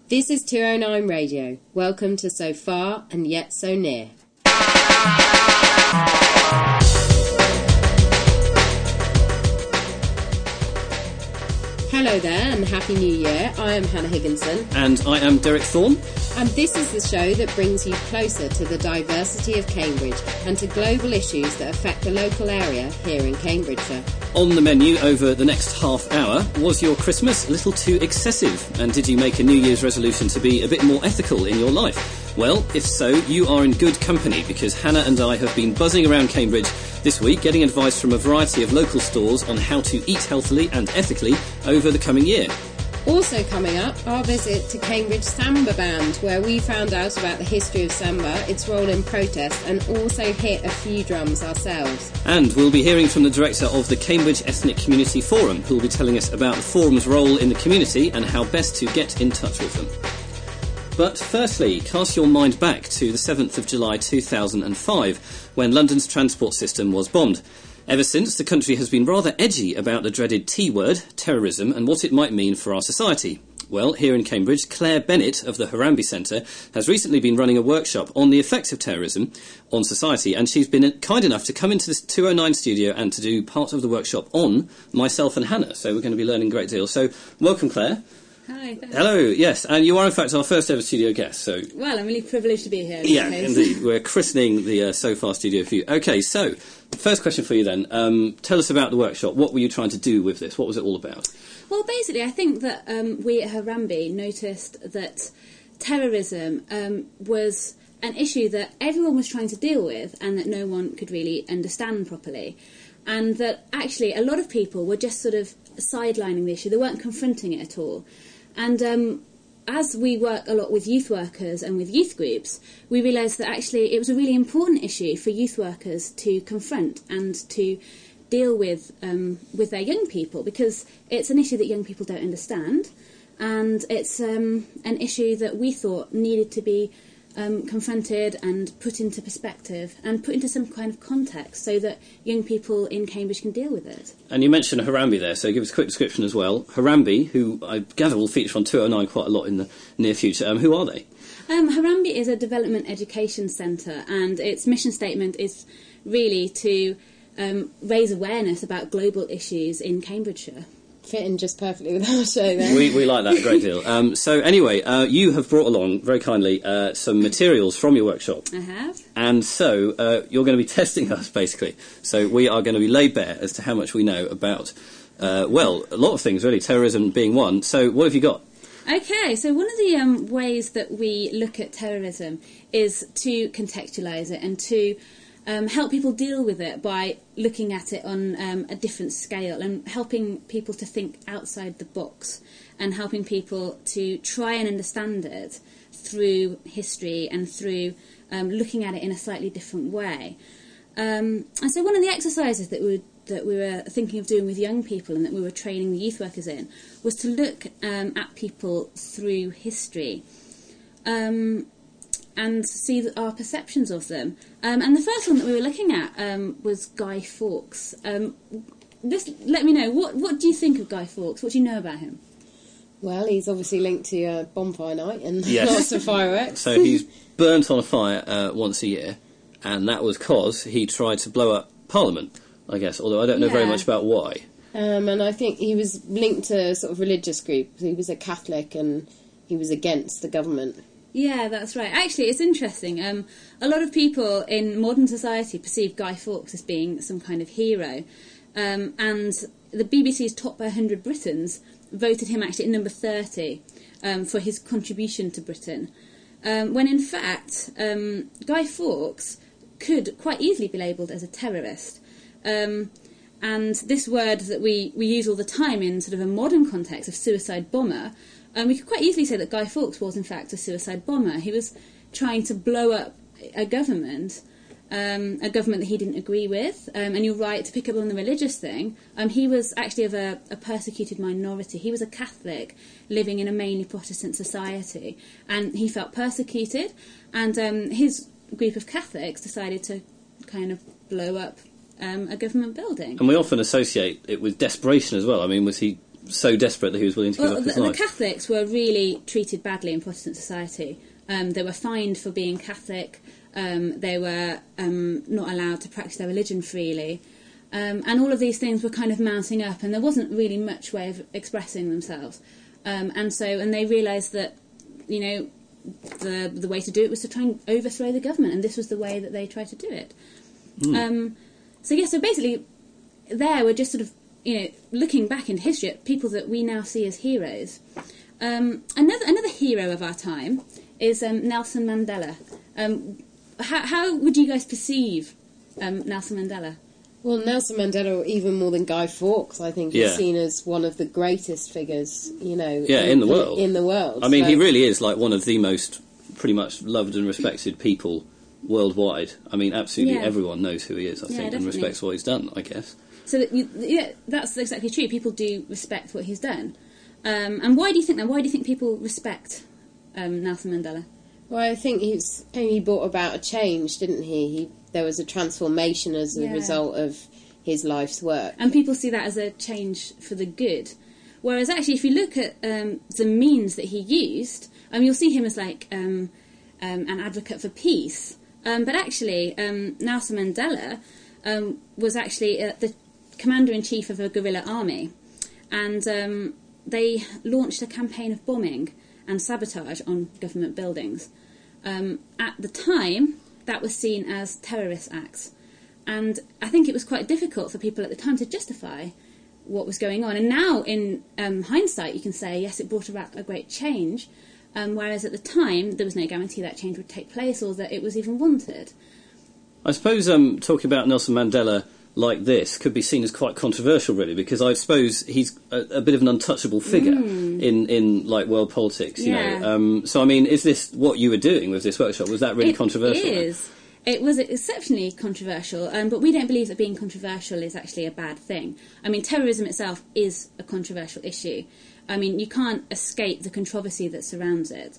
This is 209 Radio. Welcome to So Far and Yet So Near. Hello there and Happy New Year. I am Hannah Higginson. And I am Derek Thorne. And this is the show that brings you closer to the diversity of Cambridge and to global issues that affect the local area here in Cambridgeshire. On the menu over the next half hour, was your Christmas a little too excessive? And did you make a New Year's resolution to be a bit more ethical in your life? Well, if so, you are in good company because Hannah and I have been buzzing around Cambridge this week getting advice from a variety of local stores on how to eat healthily and ethically over the coming year. Also coming up, our visit to Cambridge Samba Band, where we found out about the history of Samba, its role in protest, and also hit a few drums ourselves. And we'll be hearing from the director of the Cambridge Ethnic Community Forum, who will be telling us about the forum's role in the community and how best to get in touch with them. But firstly, cast your mind back to the 7th of July 2005, when London's transport system was bombed. Ever since, the country has been rather edgy about the dreaded T-word, terrorism, and what it might mean for our society. Well, here in Cambridge, Claire Bennett of the Harambee Centre has recently been running a workshop on the effects of terrorism on society, and she's been kind enough to come into this 209 studio and to do part of the workshop on myself and Hannah, so we're going to be learning a great deal. So, welcome, Claire. Hi, thanks. Hello, yes, and you are in fact our first ever studio guest, so... Well, I'm really privileged to be here. Yeah, indeed. We're christening the So Far studio for you. OK, so, first question for you then. Tell us about the workshop. What were you trying to do with this? What was it all about? Well, basically, I think that we at Harambee noticed that terrorism was an issue that everyone was trying to deal with and that no one could really understand properly. And that actually a lot of people were just sort of sidelining the issue. They weren't confronting it at all. And as we work a lot with youth workers and with youth groups, we realised that actually it was a really important issue for youth workers to confront and to deal with their young people, because it's an issue that young people don't understand, and it's an issue that we thought needed to be confronted and put into perspective and put into some kind of context so that young people in Cambridge can deal with it. And you mentioned Harambee there, so give us a quick description as well. Harambee, who I gather will feature on 209 quite a lot in the near future, who are they? Harambee is a development education centre, and its mission statement is really to raise awareness about global issues in Cambridgeshire. Fitting just perfectly with our show then. We like that a great deal. So anyway, you have brought along, very kindly, some materials from your workshop. I have. And so you're going to be testing us, basically. So we are going to be laid bare as to how much we know about, well, a lot of things, really, terrorism being one. So what have you got? Okay, so one of the ways that we look at terrorism is to contextualise it and to help people deal with it by looking at it on a different scale and helping people to think outside the box and helping people to try and understand it through history and through looking at it in a slightly different way. And so one of the exercises that we were thinking of doing with young people and that we were training the youth workers in was to look at people through history. And see our perceptions of them. And the first one that we were looking at was Guy Fawkes. Just let me know, what do you think of Guy Fawkes? What do you know about him? Well, he's obviously linked to bonfire night and yes. Lots of fireworks. So he's burnt on a fire once a year, and that was because he tried to blow up Parliament, I guess, although I don't know very much about why. And I think he was linked to sort of religious group. He was a Catholic and he was against the government. Yeah, that's right. Actually, it's interesting. A lot of people in modern society perceive Guy Fawkes as being some kind of hero. And the BBC's Top 100 Britons voted him actually at number 30 for his contribution to Britain. When in fact, Guy Fawkes could quite easily be labelled as a terrorist. And this word that we use all the time in sort of a modern context of suicide bomber, we could quite easily say that Guy Fawkes was in fact a suicide bomber. He was trying to blow up a government that he didn't agree with. And you're right to pick up on the religious thing. He was actually of a persecuted minority. He was a Catholic living in a mainly Protestant society, and he felt persecuted. And his group of Catholics decided to kind of blow up a government building. And we often associate it with desperation as well. I mean, was he so desperate that he was willing to give up his the life. Catholics were really treated badly in Protestant society. They were fined for being Catholic. They were not allowed to practice their religion freely. And all of these things were kind of mounting up, and there wasn't really much way of expressing themselves. And they realised that, the way to do it was to try and overthrow the government, and this was the way that they tried to do it. So basically, there we're just sort of, looking back into history at people that we now see as heroes. Another hero of our time is Nelson Mandela. How would you guys perceive Nelson Mandela? Well, Nelson Mandela, even more than Guy Fawkes, I think, is seen as one of the greatest figures, in the world. In the world. I mean, he really is like one of the most pretty much loved and respected people worldwide. I mean, absolutely everyone knows who he is, I think, definitely. and respects what he's done, I guess. So that's exactly true. People do respect what he's done. And why do you think that? Why do you think people respect Nelson Mandela? Well, I think he brought about a change, didn't he? There was a transformation as a result of his life's work. And people see that as a change for the good. Whereas actually, if you look at the means that he used, you'll see him as like an advocate for peace. But actually, Nelson Mandela was actually the commander-in-chief of a guerrilla army. And they launched a campaign of bombing and sabotage on government buildings. At the time, that was seen as terrorist acts. And I think it was quite difficult for people at the time to justify what was going on. And now, in hindsight, you can say, yes, it brought about a great change, whereas at the time, there was no guarantee that change would take place or that it was even wanted. I suppose talking about Nelson Mandela like this could be seen as quite controversial, really, because I suppose he's a bit of an untouchable figure in like world politics, you know. So, I mean, is this what you were doing with this workshop? Was that really controversial? It is. It was exceptionally controversial, but we don't believe that being controversial is actually a bad thing. I mean, terrorism itself is a controversial issue. I mean, you can't escape the controversy that surrounds it.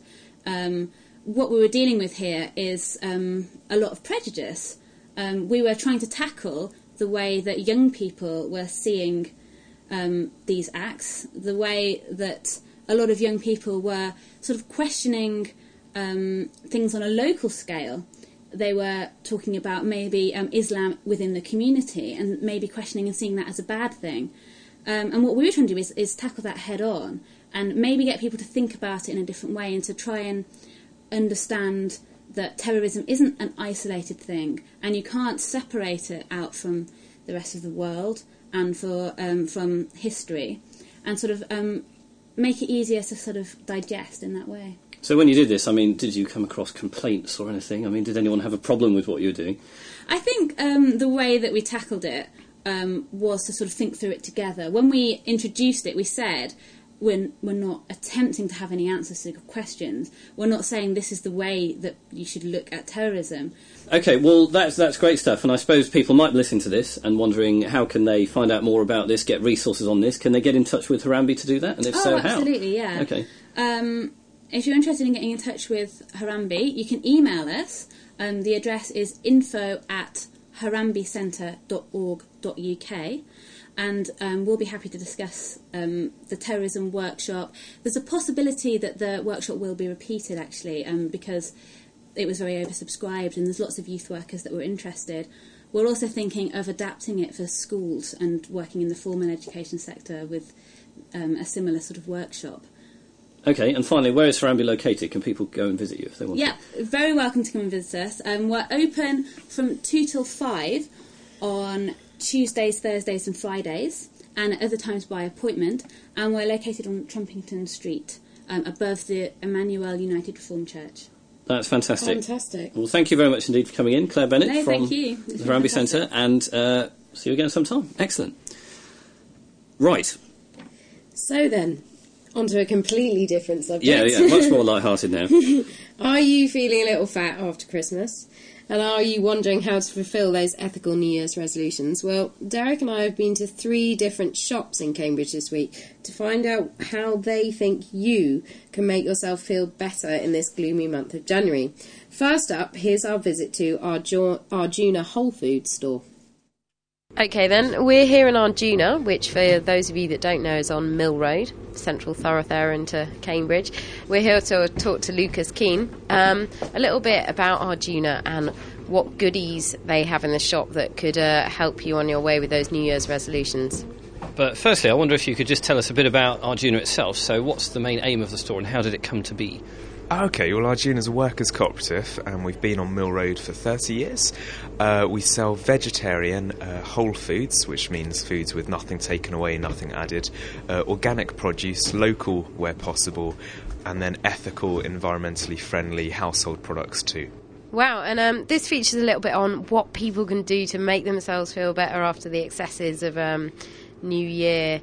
What we were dealing with here is a lot of prejudice. We were trying to tackle the way that young people were seeing these acts, the way that a lot of young people were sort of questioning things on a local scale. They were talking about maybe Islam within the community and maybe questioning and seeing that as a bad thing. And what we were trying to do is tackle that head on and maybe get people to think about it in a different way and to try and understand that terrorism isn't an isolated thing and you can't separate it out from the rest of the world and from history and sort of make it easier to sort of digest in that way. So when you did this, I mean, did you come across complaints or anything? I mean, did anyone have a problem with what you were doing? I think the way that we tackled it was to sort of think through it together. When we introduced it, we said we're not attempting to have any answers to questions. We're not saying this is the way that you should look at terrorism. OK, well, that's great stuff. And I suppose people might listen to this and wondering how can they find out more about this, get resources on this. Can they get in touch with Harambee to do that? And if so, how? Absolutely, yeah. OK. If you're interested in getting in touch with Harambee, you can email us. The address is info@harambeecentre.org.uk, and we'll be happy to discuss the terrorism workshop. There's a possibility that the workshop will be repeated, actually, because it was very oversubscribed and there's lots of youth workers that were interested. We're also thinking of adapting it for schools and working in the formal education sector with a similar sort of workshop. OK, and finally, where is Harambee located? Can people go and visit you if they want to? Yeah, very welcome to come and visit us. We're open from 2 till 5 on Tuesdays, Thursdays and Fridays, and at other times by appointment. And we're located on Trumpington Street, above the Emmanuel United Reformed Church. That's fantastic. Fantastic. Well, thank you very much indeed for coming in, Claire Bennett from the Harambee Centre, and see you again sometime. Excellent. Right. So then, on to a completely different subject. Yeah, much more light-hearted now. Are you feeling a little fat after Christmas? And are you wondering how to fulfil those ethical New Year's resolutions? Well, Derek and I have been to 3 different shops in Cambridge this week to find out how they think you can make yourself feel better in this gloomy month of January. First up, here's our visit to Arjuna Whole Foods store. OK then, we're here in Arjuna, which for those of you that don't know is on Mill Road, central thoroughfare into Cambridge. We're here to talk to Lucas Keane a little bit about Arjuna and what goodies they have in the shop that could help you on your way with those New Year's resolutions. But firstly, I wonder if you could just tell us a bit about Arjuna itself. So what's the main aim of the store and how did it come to be? OK, well, Arjuna's a workers' cooperative and we've been on Mill Road for 30 years. We sell vegetarian whole foods, which means foods with nothing taken away, nothing added, organic produce, local where possible, and then ethical, environmentally friendly household products too. Wow, and this features a little bit on what people can do to make themselves feel better after the excesses of New Year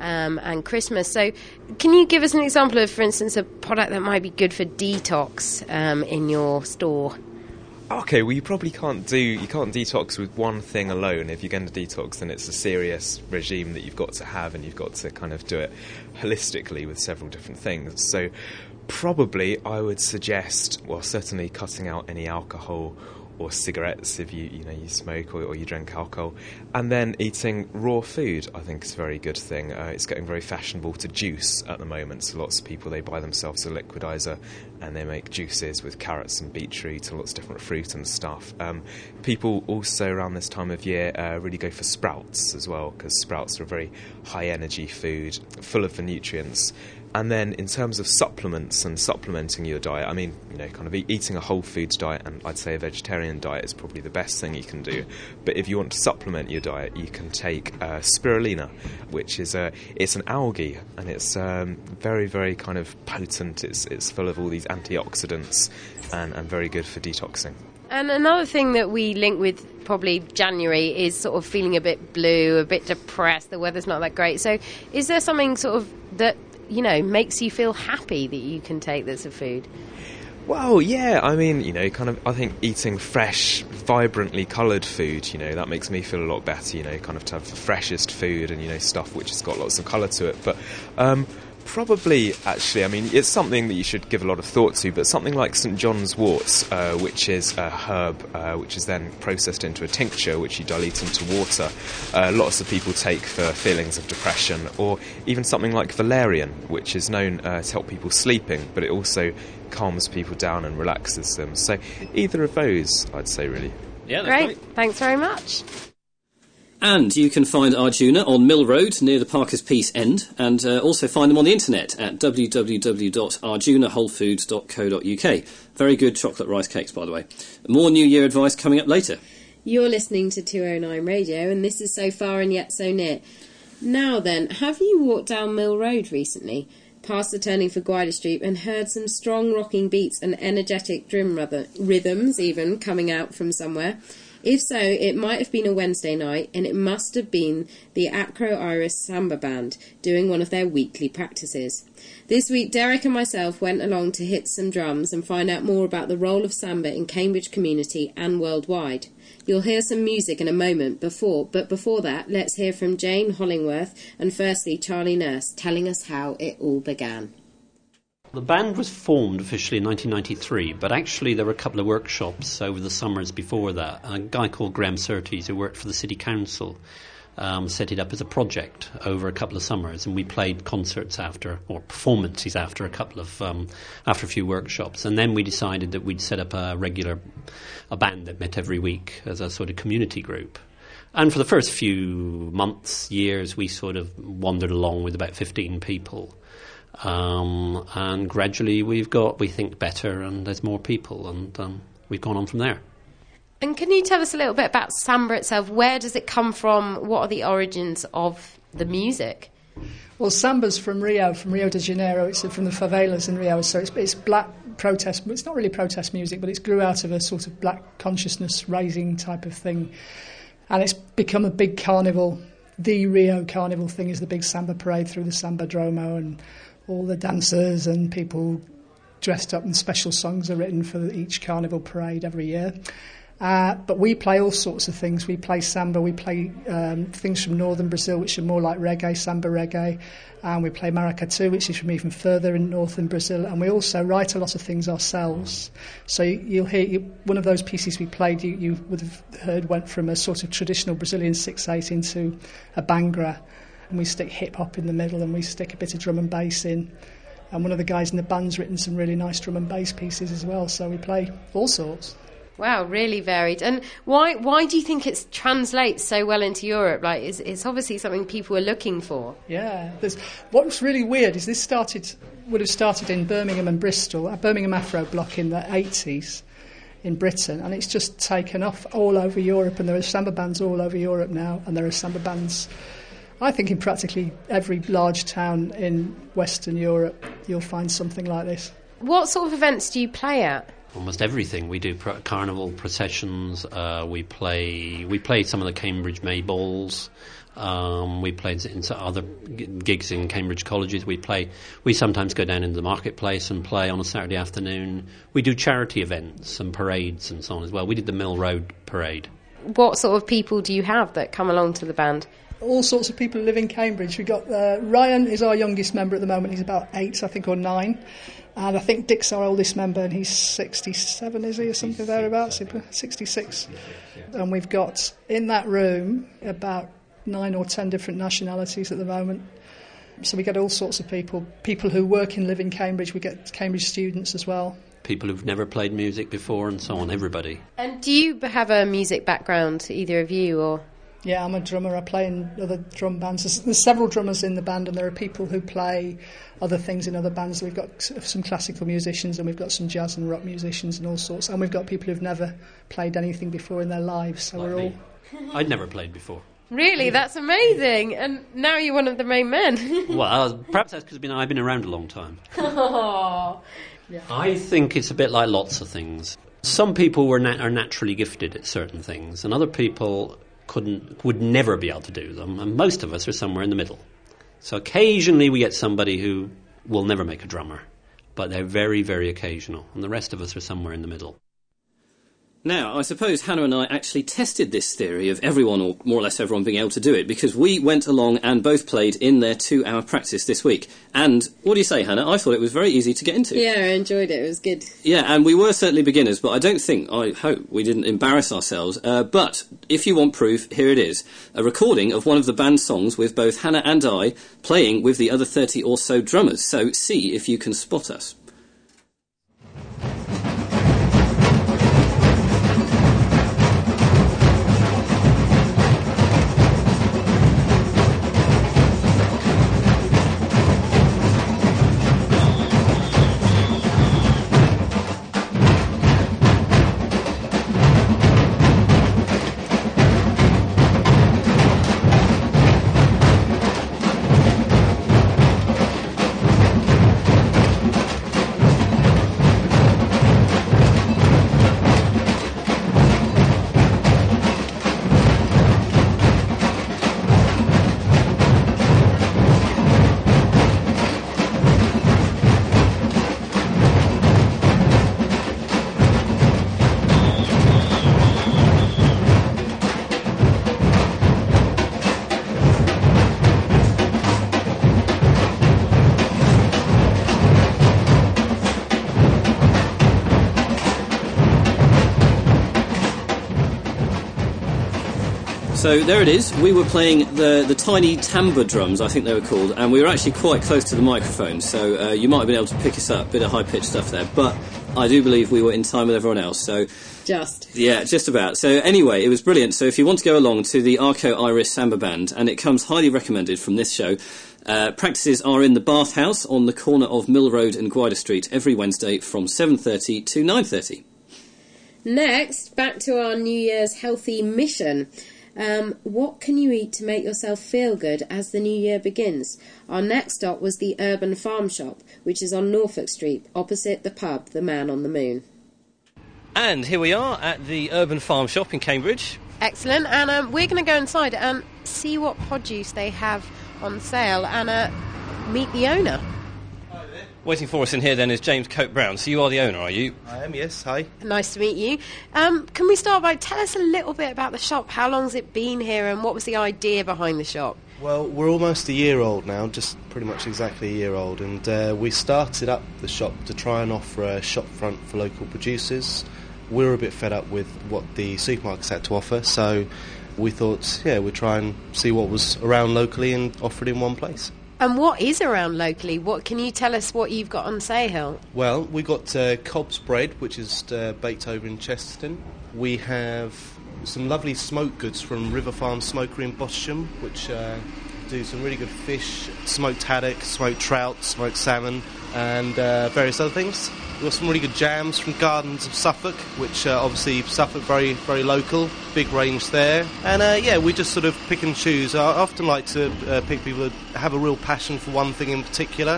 and Christmas. So can you give us an example of, for instance, a product that might be good for detox in your store? OK, well, you probably can't detox with one thing alone. If you're going to detox, then it's a serious regime that you've got to have, and you've got to kind of do it holistically with several different things. So probably I would suggest, well, certainly cutting out any alcohol or cigarettes if you smoke or you drink alcohol, and then eating raw food. I think is a very good thing. It's getting very fashionable to juice at the moment, so lots of people, they buy themselves a liquidizer and they make juices with carrots and beetroot and lots of different fruit and stuff. People also around this time of year really go for sprouts as well, because sprouts are a very high energy food full of the nutrients. And then in terms of supplements and supplementing your diet, I mean, kind of eating a whole foods diet, and I'd say a vegetarian diet is probably the best thing you can do. But if you want to supplement your diet, you can take spirulina, which is it's an algae, and it's very, very kind of potent. It's full of all these antioxidants and very good for detoxing. And another thing that we link with probably January is sort of feeling a bit blue, a bit depressed, the weather's not that great. So is there something sort of that makes you feel happy that you can take that's a food? Well, yeah, I mean, I think eating fresh, vibrantly coloured food, that makes me feel a lot better, kind of to have the freshest food and, stuff which has got lots of colour to it. But probably, actually, I mean, it's something that you should give a lot of thought to, but something like St John's wort, which is a herb, which is then processed into a tincture, which you dilute into water, lots of people take for feelings of depression, or even something like valerian, which is known to help people sleeping, but it also calms people down and relaxes them. So either of those, I'd say, really. Yeah, that's great. Thanks very much. And you can find Arjuna on Mill Road near the Parker's Piece end, and also find them on the internet at www.arjunawholefoods.co.uk. Very good chocolate rice cakes, by the way. More New Year advice coming up later. You're listening to 209 Radio, and this is So Far and Yet So Near. Now then, have you walked down Mill Road recently, past the turning for Gwyder Street, and heard some strong rocking beats and energetic drum rhythms even coming out from somewhere? If so, it might have been a Wednesday night, and it must have been the Acro Iris Samba Band doing one of their weekly practices. This week, Derek and myself went along to hit some drums and find out more about the role of samba in Cambridge community and worldwide. You'll hear some music in a moment, but before that, let's hear from Jane Hollingworth and firstly Charlie Nurse telling us how it all began. The band was formed officially in 1993, but actually there were a couple of workshops over the summers before that. A guy called Graham Surtees, who worked for the City Council, set it up as a project over a couple of summers, and we played concerts after, or performances after after a few workshops. And then we decided that we'd set up a band that met every week as a sort of community group. And for the first few months, years, we sort of wandered along with about 15 people. And gradually we think better, and there's more people, and we've gone on from there. And can you tell us a little bit about samba itself? Where does it come from? What are the origins of the music? Well, samba's from Rio de Janeiro. It's from the favelas in Rio, so it's black protest. It's not really protest music, but it grew out of a sort of black consciousness raising type of thing, and it's become a big carnival. The Rio carnival thing is the big samba parade through the Samba Dromo, and all the dancers and people dressed up, and special songs are written for each carnival parade every year. But we play all sorts of things. We play samba, we play things from northern Brazil, which are more like reggae, samba reggae, and we play maracatu, which is from even further in northern Brazil, and we also write a lot of things ourselves. So you'll hear one of those pieces we played, you would have heard, went from a sort of traditional Brazilian 6/8 into a bangra, and we stick hip-hop in the middle, and we stick a bit of drum and bass in. And one of the guys in the band's written some really nice drum and bass pieces as well, so we play all sorts. Wow, really varied. And why do you think it translates so well into Europe? Like, it's obviously something people are looking for. Yeah. What's really weird is this would have started in Birmingham and Bristol, a Birmingham Afro block in the 80s in Britain, and it's just taken off all over Europe, and there are samba bands all over Europe now, and there are samba bands, I think, in practically every large town in Western Europe you'll find something like this. What sort of events do you play at? Almost everything. We do carnival processions. We play some of the Cambridge May balls. We played in other gigs in Cambridge colleges. We sometimes go down into the marketplace and play on a Saturday afternoon. We do charity events and parades and so on as well. We did the Mill Road parade. What sort of people do you have that come along to the band? All sorts of people who live in Cambridge. We've got Ryan is our youngest member at the moment. He's about 8, I think, or 9. And I think Dick's our oldest member, and he's 67, is he, or something thereabouts? 66. And we've got in that room about 9 or 10 different nationalities at the moment. So we get all sorts of people who work and live in Cambridge. We get Cambridge students as well. People who've never played music before and so on, everybody. And do you have a music background, either of you, or...? Yeah, I'm a drummer. I play in other drum bands. There's several drummers in the band, and there are people who play other things in other bands. We've got some classical musicians, and we've got some jazz and rock musicians and all sorts. And we've got people who've never played anything before in their lives. So like we're all... I'd never played before. Really? That's amazing. And now you're one of the main men. Well, perhaps that's because I've been around a long time. Oh. Yeah. I think it's a bit like lots of things. Some people are naturally gifted at certain things, and other people would never be able to do them, and most of us are somewhere in the middle. So occasionally we get somebody who will never make a drummer, but they're very, very occasional, and the rest of us are somewhere in the middle. Now, I suppose Hannah and I actually tested this theory of everyone, or more or less everyone, being able to do it, because we went along and both played in their 2-hour practice this week. And what do you say, Hannah? I thought it was very easy to get into. Yeah, I enjoyed it. It was good. Yeah, and we were certainly beginners, but I hope we didn't embarrass ourselves. But if you want proof, here it is. A recording of one of the band's songs with both Hannah and I playing with the other 30 or so drummers. So see if you can spot us. So there it is. We were playing the tiny timbre drums, I think they were called, and we were actually quite close to the microphone, so you might have been able to pick us up, a bit of high-pitched stuff there, but I do believe we were in time with everyone else, so... Yeah, just about. So anyway, it was brilliant. So if you want to go along to the Arco Iris Samba Band, and it comes highly recommended from this show, practices are in the Bath House on the corner of Mill Road and Gwydir Street every Wednesday from 7:30 to 9:30. Next, back to our New Year's healthy mission. What can you eat to make yourself feel good as the new year begins? Our next stop was the Urban Farm Shop, which is on Norfolk Street, opposite the pub, The Man on the Moon. And here we are at the Urban Farm Shop in Cambridge. Excellent, and we're going to go inside and see what produce they have on sale and meet the owner. Hi there. Waiting for us in here then is James Cope-Brown. So you are the owner, are you? I am, yes. Hi. Nice to meet you. Can we start by tell us a little bit about the shop? How long's it been here, and what was the idea behind the shop? Well, we're almost a year old now, just pretty much exactly a year old, and we started up the shop to try and offer a shop front for local producers. We were a bit fed up with what the supermarkets had to offer, so we thought, we'd try and see what was around locally and offer it in one place. And what is around locally? What can you tell us what you've got on Sayhill? Well, we got Cobb's Bread, which is baked over in Chesterton. We have some lovely smoked goods from River Farm Smokery in Bosham, which do some really good fish, smoked haddock, smoked trout, smoked salmon, and various other things. We've got some really good jams from Gardens of Suffolk, which obviously Suffolk very, very local, big range there. And we just sort of pick and choose. I often like to pick people that have a real passion for one thing in particular.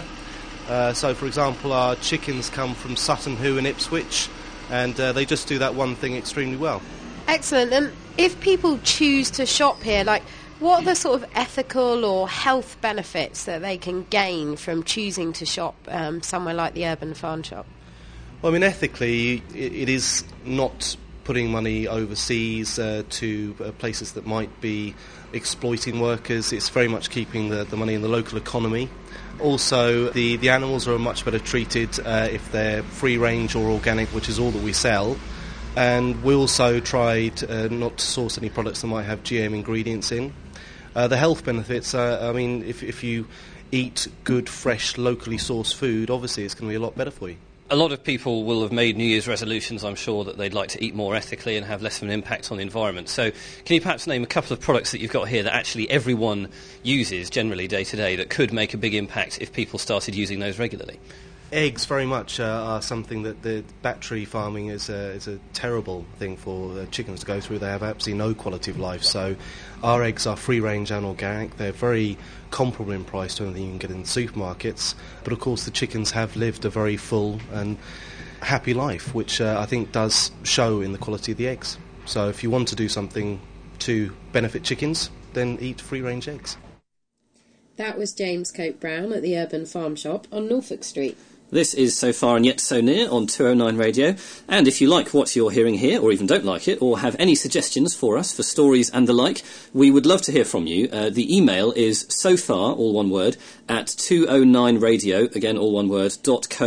So, for example, our chickens come from Sutton Hoo and Ipswich, and they just do that one thing extremely well. Excellent. And if people choose to shop here, what are the sort of ethical or health benefits that they can gain from choosing to shop somewhere like the Urban Farm Shop? Well, I mean, ethically, it is not putting money overseas to places that might be exploiting workers. It's very much keeping the money in the local economy. Also, the animals are much better treated if they're free-range or organic, which is all that we sell. And we also tried not to source any products that might have GM ingredients in. The health benefits, if you eat good, fresh, locally sourced food, obviously it's going to be a lot better for you. A lot of people will have made New Year's resolutions, I'm sure, that they'd like to eat more ethically and have less of an impact on the environment. So can you perhaps name a couple of products that you've got here that actually everyone uses generally day to day that could make a big impact if people started using those regularly? Eggs very much are something that the battery farming is a terrible thing for chickens to go through. They have absolutely no quality of life. So our eggs are free range and organic. They're very comparable in price to anything you can get in the supermarkets. But of course the chickens have lived a very full and happy life, which I think does show in the quality of the eggs. So if you want to do something to benefit chickens, then eat free range eggs. That was James Cope-Brown at the Urban Farm Shop on Norfolk Street. This is So Far and Yet So Near on 209 Radio, and if you like what you're hearing here, or even don't like it, or have any suggestions for us for stories and the like, we would love to hear from you. The email is sofar, all one word, at 209radio, again all one word,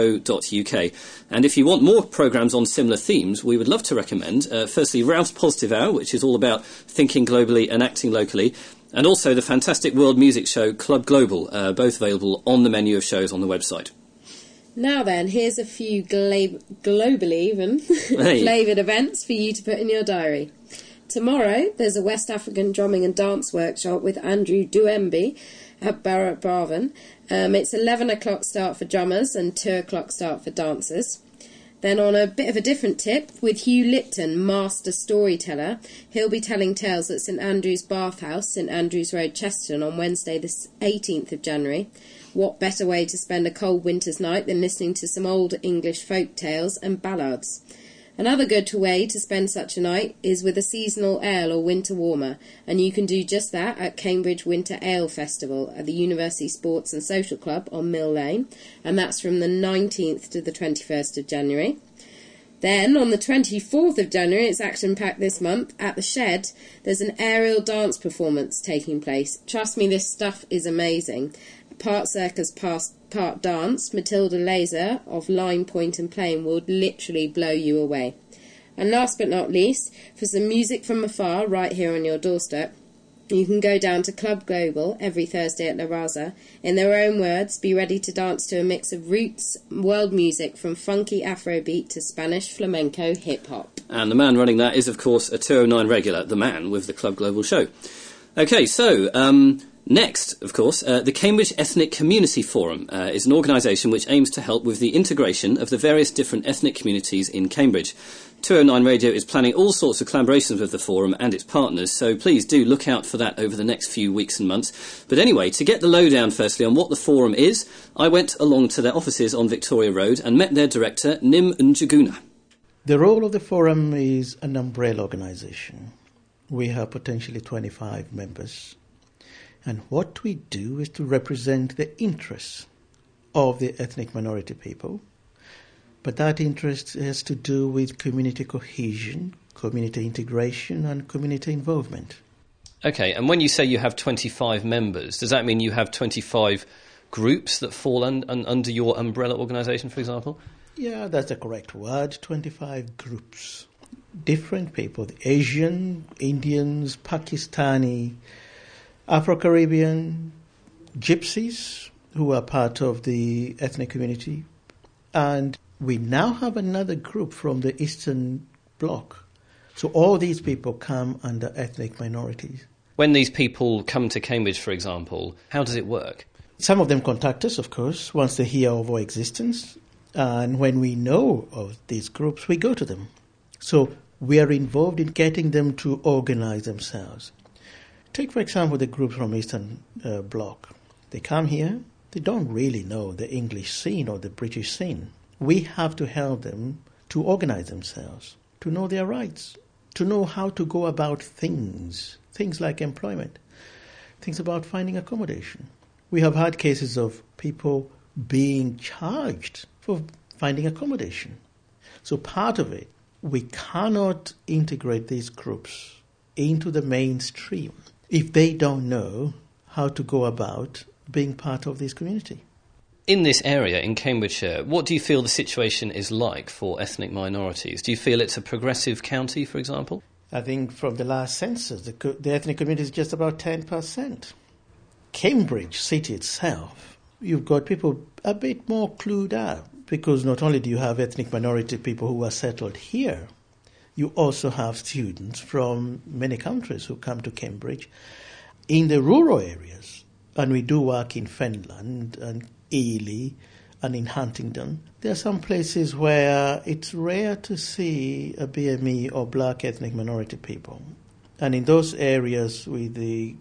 .co.uk. And if you want more programmes on similar themes, we would love to recommend, firstly, Ralph's Positive Hour, which is all about thinking globally and acting locally, and also the fantastic world music show Club Global, both available on the menu of shows on the website. Now then, here's a few globally even flavoured events for you to put in your diary. Tomorrow, there's a West African drumming and dance workshop with Andrew Duembi at Barrett Barven. It's 11 o'clock start for drummers and 2 o'clock start for dancers. Then on a bit of a different tip, with Hugh Lipton, master storyteller, he'll be telling tales at St Andrew's Bathhouse, St Andrews Road, Chesterton, on Wednesday the 18th of January. What better way to spend a cold winter's night than listening to some old English folk tales and ballads? Another good way to spend such a night is with a seasonal ale or winter warmer, and you can do just that at Cambridge Winter Ale Festival at the University Sports and Social Club on Mill Lane, and that's from the 19th to the 21st of January. Then, on the 24th of January, it's action-packed this month, at the Shed, there's an aerial dance performance taking place. Trust me, this stuff is amazing. Part circus, part dance, Matilda Laser of Line Point and Plain will literally blow you away. And last but not least, for some music from afar right here on your doorstep, you can go down to Club Global every Thursday at La Raza. In their own words, be ready to dance to a mix of roots, world music from funky Afrobeat to Spanish flamenco hip-hop. And the man running that is, of course, a 209 regular, the man with the Club Global show. OK, so next, of course, the Cambridge Ethnic Community Forum is an organisation which aims to help with the integration of the various different ethnic communities in Cambridge. 209 Radio is planning all sorts of collaborations with the forum and its partners, so please do look out for that over the next few weeks and months. But anyway, to get the lowdown firstly on what the forum is, I went along to their offices on Victoria Road and met their director, Nim Njuguna. The role of the forum is an umbrella organisation. We have potentially 25 members. And what we do is to represent the interests of the ethnic minority people, but that interest has to do with community cohesion, community integration, and community involvement. Okay, and when you say you have 25 members, does that mean you have 25 groups that fall under your umbrella organisation, for example? Yeah, that's the correct word, 25 groups. Different people, the Asian, Indians, Pakistani, Afro-Caribbean, Gypsies, who are part of the ethnic community. And we now have another group from the Eastern Bloc. So all these people come under ethnic minorities. When these people come to Cambridge, for example, how does it work? Some of them contact us, of course, once they hear of our existence. And when we know of these groups, we go to them. So we are involved in getting them to organize themselves. Take, for example, the groups from Eastern Bloc. They come here, they don't really know the English scene or the British scene. We have to help them to organize themselves, to know their rights, to know how to go about things like employment, things about finding accommodation. We have had cases of people being charged for finding accommodation. So part of it, we cannot integrate these groups into the mainstream if they don't know how to go about being part of this community. In this area, in Cambridgeshire, what do you feel the situation is like for ethnic minorities? Do you feel it's a progressive county, for example? I think from the last census, the ethnic community is just about 10%. Cambridge city itself, you've got people a bit more clued up, because not only do you have ethnic minority people who are settled here, you also have students from many countries who come to Cambridge in the rural areas. And we do work in Fenland and Ely and in Huntingdon. There are some places where it's rare to see a BME or black ethnic minority people. And in those areas with the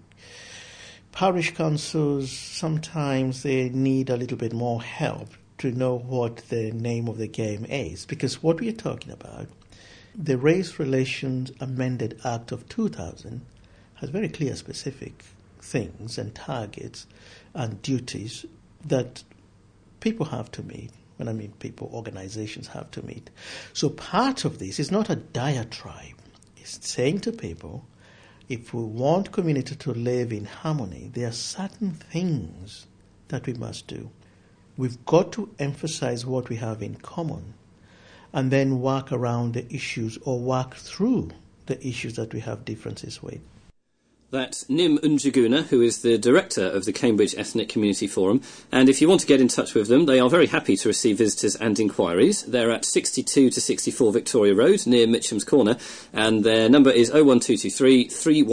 parish councils, sometimes they need a little bit more help to know what the name of the game is. Because what we are talking about, the Race Relations Amended Act of 2000 has very clear specific things and targets and duties that people have to meet. When I mean people, organizations have to meet. So part of this is not a diatribe. It's saying to people, if we want community to live in harmony, there are certain things that we must do. We've got to emphasize what we have in common and then work around the issues or work through the issues that we have differences with. That's Nim Njuguna, who is the director of the Cambridge Ethnic Community Forum. And if you want to get in touch with them, they are very happy to receive visitors and inquiries. They're at 62 to 64 Victoria Road, near Mitcham's Corner. And their number is 01223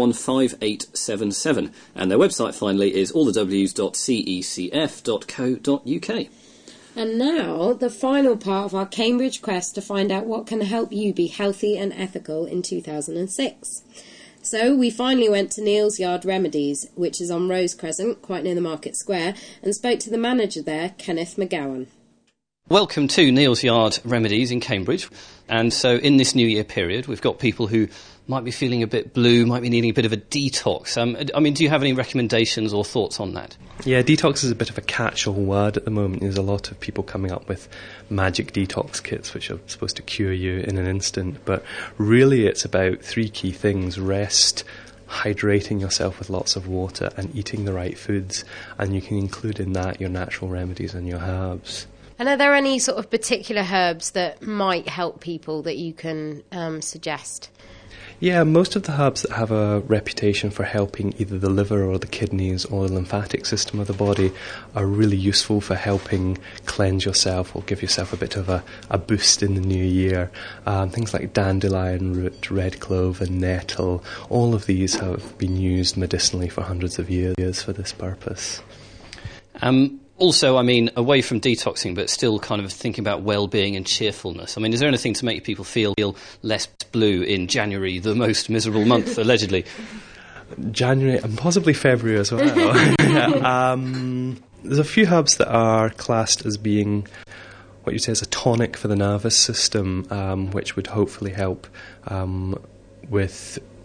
315877. And their website, finally, is allthews.cecf.co.uk. And now, the final part of our Cambridge quest to find out what can help you be healthy and ethical in 2006. So we finally went to Neal's Yard Remedies, which is on Rose Crescent, quite near the Market Square, and spoke to the manager there, Kenneth McGowan. Welcome to Neal's Yard Remedies in Cambridge. And so in this New Year period, we've got people who might be feeling a bit blue, might be needing a bit of a detox. Do you have any recommendations or thoughts on that? Yeah, detox is a bit of a catch-all word at the moment. There's a lot of people coming up with magic detox kits which are supposed to cure you in an instant. But really it's about three key things: rest, hydrating yourself with lots of water, and eating the right foods. And you can include in that your natural remedies and your herbs. And are there any sort of particular herbs that might help people that you can suggest? Yeah, most of the herbs that have a reputation for helping either the liver or the kidneys or the lymphatic system of the body are really useful for helping cleanse yourself or give yourself a bit of a boost in the new year. Things like dandelion root, red clove and nettle, all of these have been used medicinally for hundreds of years for this purpose. Also, away from detoxing, but still kind of thinking about well-being and cheerfulness. Is there anything to make people feel less blue in January, the most miserable month, allegedly? January and possibly February as well. There's a few herbs that are classed as being what you say is a tonic for the nervous system, which would hopefully help with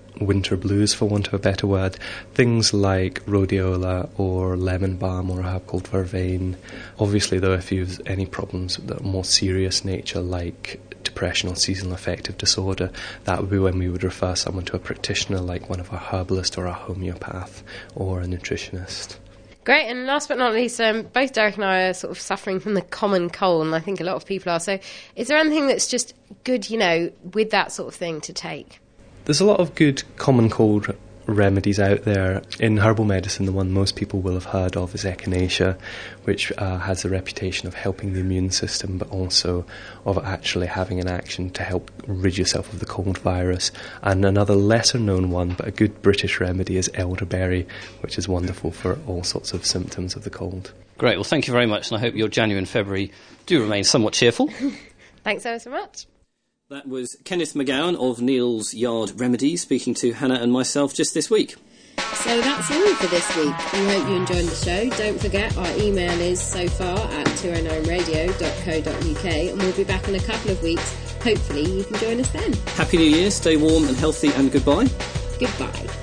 winter blues, for want of a better word. Things like rhodiola or lemon balm or a herb called vervain. Obviously, though, if you have any problems of a more serious nature, like depression or seasonal affective disorder, that would be when we would refer someone to a practitioner like one of our herbalists or a homeopath or a nutritionist. Great, and last but not least, both Derek and I are sort of suffering from the common cold, and I think a lot of people are. So is there anything that's just good, with that sort of thing to take? There's a lot of good common cold remedies out there. In herbal medicine, the one most people will have heard of is echinacea, which has the reputation of helping the immune system, but also of actually having an action to help rid yourself of the cold virus. And another lesser known one, but a good British remedy, is elderberry, which is wonderful for all sorts of symptoms of the cold. Great, well thank you very much, and I hope your January and February do remain somewhat cheerful. Thanks ever so much. That was Kenneth McGowan of Neil's Yard Remedies speaking to Hannah and myself just this week. So that's all for this week. We hope you enjoyed the show. Don't forget our email is sofar@209radio.co.uk, and we'll be back in a couple of weeks. Hopefully you can join us then. Happy New Year, stay warm and healthy, and goodbye. Goodbye.